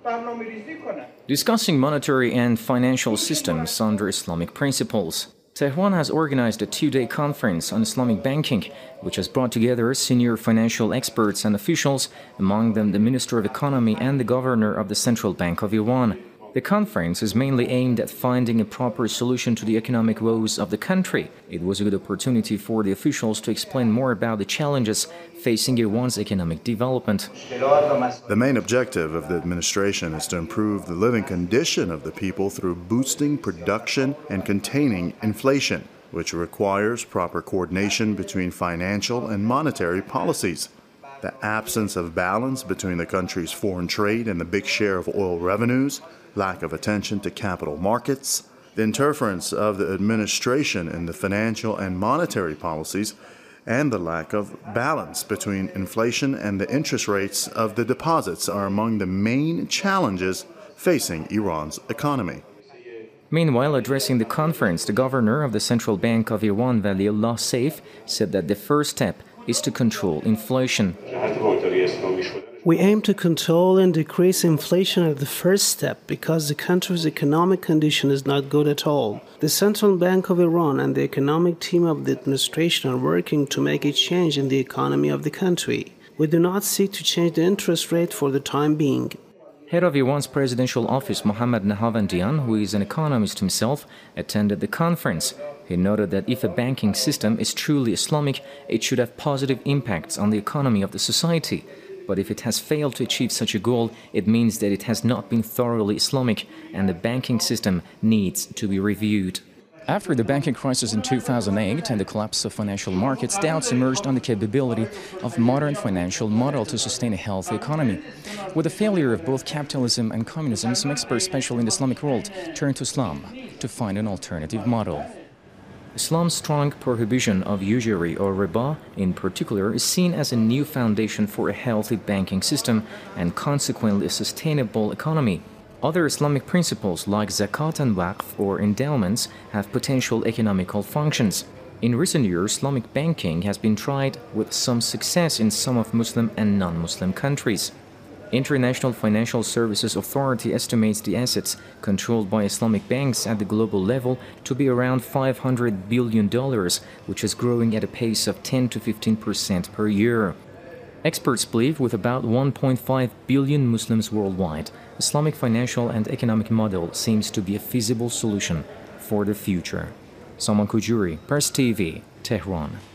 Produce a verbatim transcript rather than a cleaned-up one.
Discussing monetary and financial systems under Islamic principles. Tehran has organized a two-day conference on Islamic banking, which has brought together senior financial experts and officials, among them the Minister of Economy and the Governor of the Central Bank of Iran. The conference is mainly aimed at finding a proper solution to the economic woes of the country. It was a good opportunity for the officials to explain more about the challenges facing Iran's economic development. The main objective of the administration is to improve the living condition of the people through boosting production and containing inflation, which requires proper coordination between financial and monetary policies. The absence of balance between the country's foreign trade and the big share of oil revenues, lack of attention to capital markets, the interference of the administration in the financial and monetary policies, and the lack of balance between inflation and the interest rates of the deposits are among the main challenges facing Iran's economy. Meanwhile, addressing the conference, the governor of the Central Bank of Iran, Valiullah Saif, said that the first step is to control inflation. We aim to control and decrease inflation at the first step because the country's economic condition is not good at all. The Central Bank of Iran and the economic team of the administration are working to make a change in the economy of the country. We do not seek to change the interest rate for the time being. Head of Iran's presidential office, Mohammad Nahavandian, who is an economist himself, attended the conference. He noted that if a banking system is truly Islamic, it should have positive impacts on the economy of the society. But if it has failed to achieve such a goal, it means that it has not been thoroughly Islamic, and the banking system needs to be reviewed. After the banking crisis in two thousand eight and the collapse of financial markets, doubts emerged on the capability of modern financial model to sustain a healthy economy. With the failure of both capitalism and communism, some experts, especially in the Islamic world, turned to Islam to find an alternative model. Islam's strong prohibition of usury or riba, in particular, is seen as a new foundation for a healthy banking system and consequently a sustainable economy. Other Islamic principles like zakat and waqf or endowments have potential economical functions. In recent years, Islamic banking has been tried with some success in some of Muslim and non-Muslim countries. International Financial Services Authority estimates the assets controlled by Islamic banks at the global level to be around five hundred billion dollars, which is growing at a pace of ten to fifteen percent per year. Experts believe with about one point five billion Muslims worldwide, Islamic financial and economic model seems to be a feasible solution for the future. Salman Kujuri, Press T V, Tehran.